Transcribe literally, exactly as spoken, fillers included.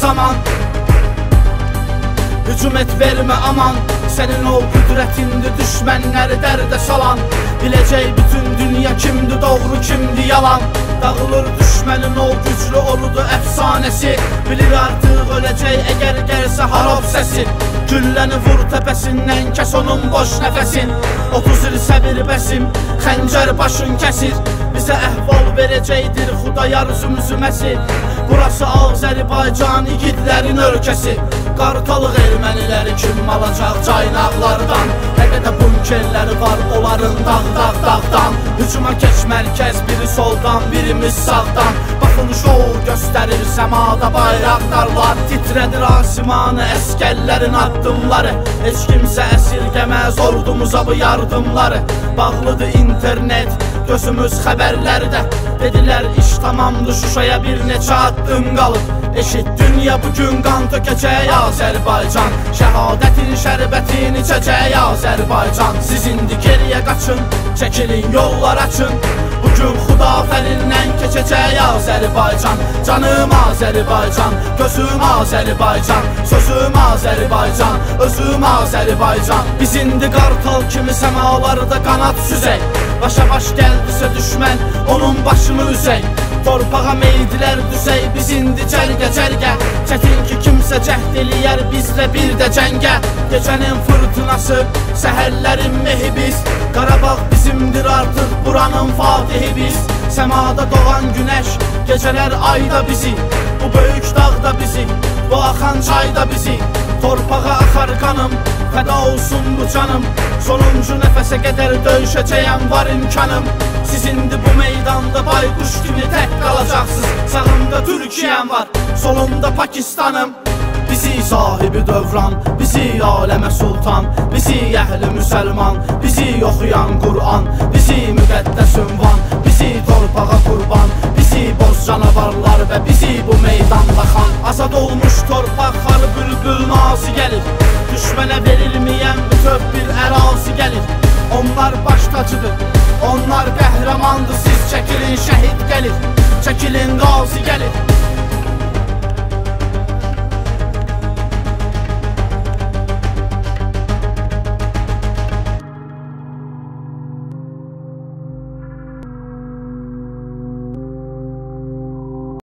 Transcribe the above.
zaman. Hücum et verme aman, senin o qüdrətindi düşmənləri dərdə salan. Biləcək bütün dünya kimdi doğru, kimdi yalan. Dağılır düşmənin o güclü ordu əfsanəsi. Bilir artıq öləcək əgər gəlsə harab səsi. Gülləni vur təpəsindən, kəs onun boş nəfəsin. otuz il səbir bəsim, xəncər başın kəsir. Bizə əhval verəcəkdir Xudayar zümzüməsi. Burası Azərbaycan igidlərin ölkəsi. Qartalıq erməniləri kim alacaq caynaqlardan? Nə qədər bunkerləri var onların dağ-dağ-dağdan. Hücuma keç mərkəz, biri soldan, birimiz sağdan. Baxın şou göstərir səmada bayraqdarlar. Titrədir asimanı əskərlərin addımları. Heç kimsə əsirgəməz ordumuza bu yardımları. Bağlıdır internet, gözümüz xəbərlərdə. Dedilər iş tamamdır, Şuşaya bir neçə addım qalıb. Eşit dünya bugün qan tökəcək Azərbaycan. Şəhadətin şərbətini içəcək Azərbaycan. Siz indi geriyə qaçın, çəkilin yollar açın. Bugün Xudafərindən keçəcək Azərbaycan. Canım Azərbaycan, gözüm Azərbaycan, sözüm Azərbaycan, özüm Azərbaycan. Biz indi qartal kimi səmalarda qanat süzək. Başa baş gəldisə düşmən, onun başını üzək. Torpağa meydilər düzək, biz indi cərgə-cərgə. Çətin ki kimsə cəhd eləyər bizlə bir də cəngə. Gecənin fırtınası, səhərlərin mehi biz. Qarabağ bizimdir artıq, buranın fatihi biz. Səmada doğan günəş, gecələr ayda bizi. Bu böyük dağda bizi, bu axan çayda bizi. Torpağa axar qanım, fəda olsun bu canım. Sonuncu nəfəsə qədər döyüşəcəyəm, var imkanım. Siz indi bu meydanda bayquş kimi tək qalacaqsınız. Sağımda Türkiyəm var, solumda Pakistanım. Bizi sahibi dövran, bizi aləmə sultan. Bizi əhli müsəlman, bizi oxuyan Qur'an. Bizi müqəddəs ünvan, bizi torpağa qurban. Bizi boz canavarlar və bizi bu meydanda xan. Azad olmuş torpaq xarı bülbül nazi gəlir. Düşmənə verilməyən bütöv bir ərazi gəlir. Onlar baş tacıdır, onlar qəhrəmandır. Siz çəkilin şəhid gəlir, çəkilin qazi gəlir.